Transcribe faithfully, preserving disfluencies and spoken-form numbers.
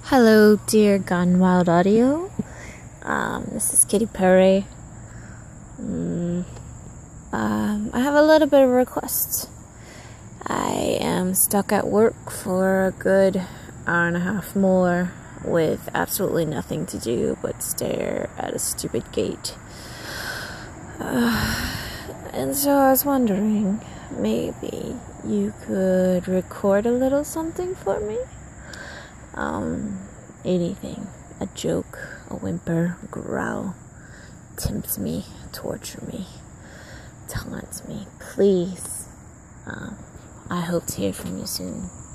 Hello, dear Gone Wild Audio. Um, this is Katy Perry. Mm, um, I have a little bit of requests. I am stuck at work for a good hour and a half more with absolutely nothing to do but stare at a stupid gate. Uh, and so I was wondering, maybe you could record a little something for me? Um, anything. A joke, a whimper, a growl, tempts me, torture me, taunts me. Please. Um, I hope to hear from you soon.